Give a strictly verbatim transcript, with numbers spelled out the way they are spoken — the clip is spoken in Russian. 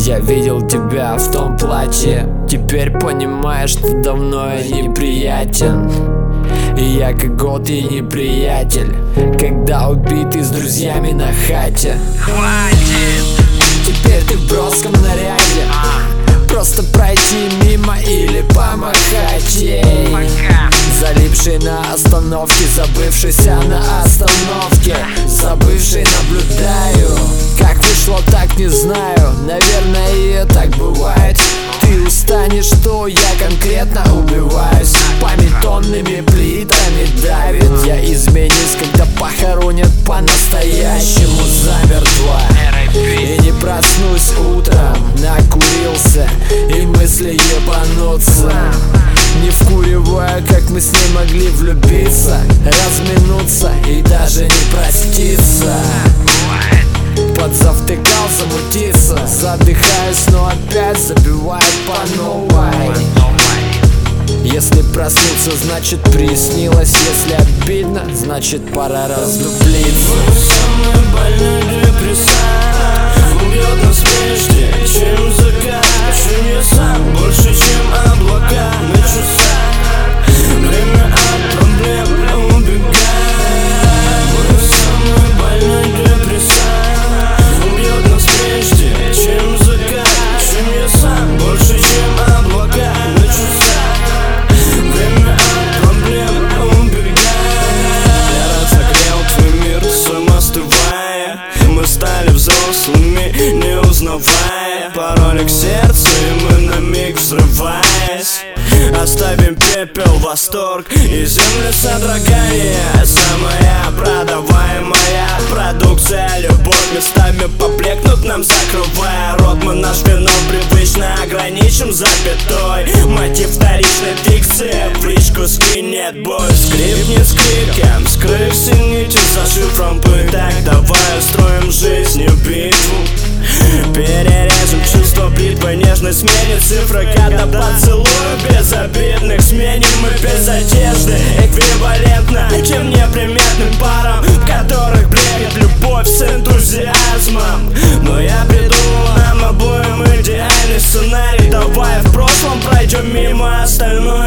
Я видел тебя в том платье, теперь понимаю, что давно я неприятен. И я как год и неприятель, когда убитый с друзьями на хате. Хватит! Теперь ты в броском наряде, просто пройти мимо или помахать ей. Пока! Залипший на остановке, забывшийся на остановке, забывший наблюдаю. Как вышло, так не знаю, наверное, так бывает. Ты устанешь, что я конкретно убиваюсь, память тоннами плитами давит. Я изменюсь, когда похоронят по-настоящему замертво. И не проснусь утром, накурился, и мысли ебанутся. Не вкуривая, как мы с ней могли влюбиться, разминуться и даже не проститься. Подзавтыкал, замутиться, задыхаюсь, но опять забивает по новой. Если проснуться, значит приснилось. Если обидно, значит пора разлюбиться. Самая больная депрессия убьет нас прежде, чем закат, чем я сам, больше, чем облака на часах. Время от проблем убегает. Самая больная депрессия убьет нас прежде, чем закат, чем я сам, больше, чем облака на часах. Время от проблем убегает. Я разогрел твой мир, сам остывая. Мы стали взрослыми, не узнавая пароли к сердцу, и мы на миг взрываясь оставим пепел, восторг и землю содрогания. Самая продаваемая продукция, любовь местами поблекнут нам, закрывая рот. Мы наш вино привычно ограничим запятой. Мотив вторичной дикции, в личку скинет бой. Скрипнет с криком, скрывся нитью за шифром пыток. Давай устроим жизнью битву, перережем чувство бритвой, нежно сменит цифры, когда поцелую безобидных сменим мы без одежды, эквивалентно чем неприметным парам, в которых бредит любовь с энтузиазмом. Но я придумал нам обоим идеальный сценарий. Давай в прошлом пройдем мимо остальное.